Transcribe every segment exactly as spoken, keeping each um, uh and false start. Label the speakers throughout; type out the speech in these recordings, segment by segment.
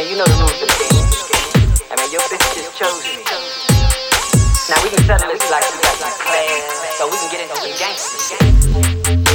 Speaker 1: mean, you know the rules of the game. I mean, your bitch just chose me. Now we can settle this like we got some class, so we can get into some gangster shit.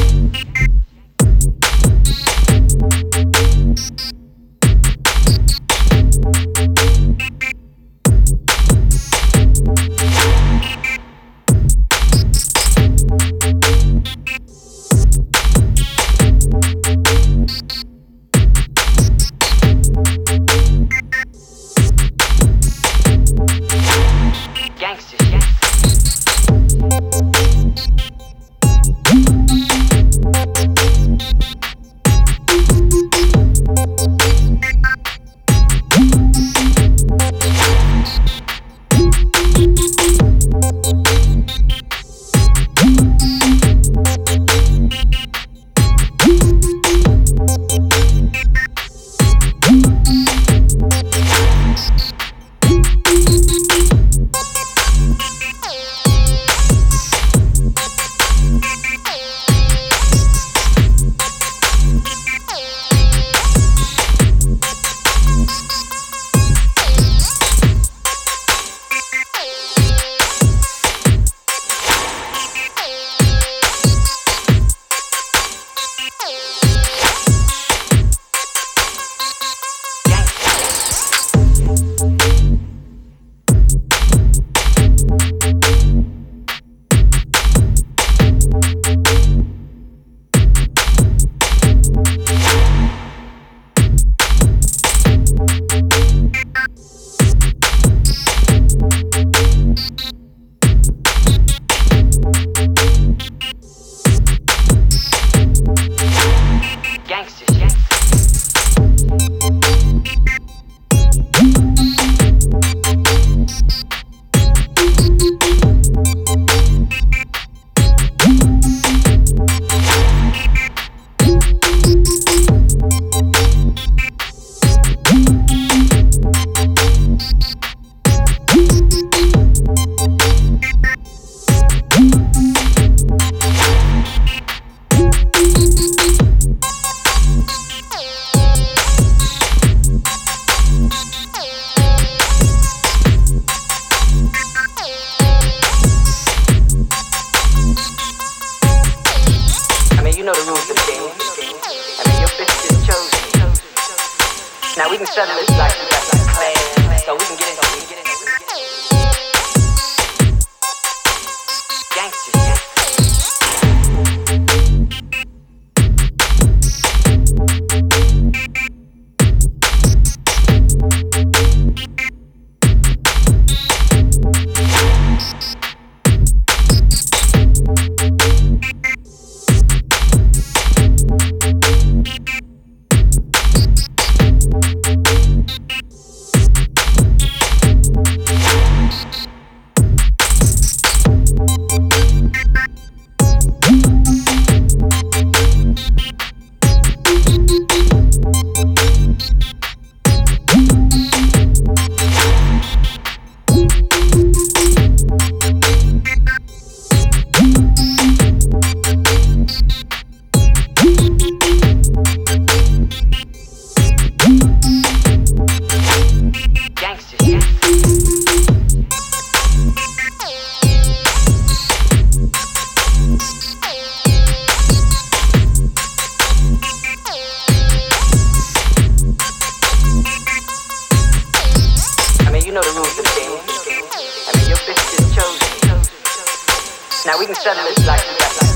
Speaker 1: You know the rules of the game. I mean, your bitch just chose me. Now we can settle this like we got some class, so we can get into some gangster shit. You know the rules of the game. I mean, your bitch just chose me. Now we can settle this like we got some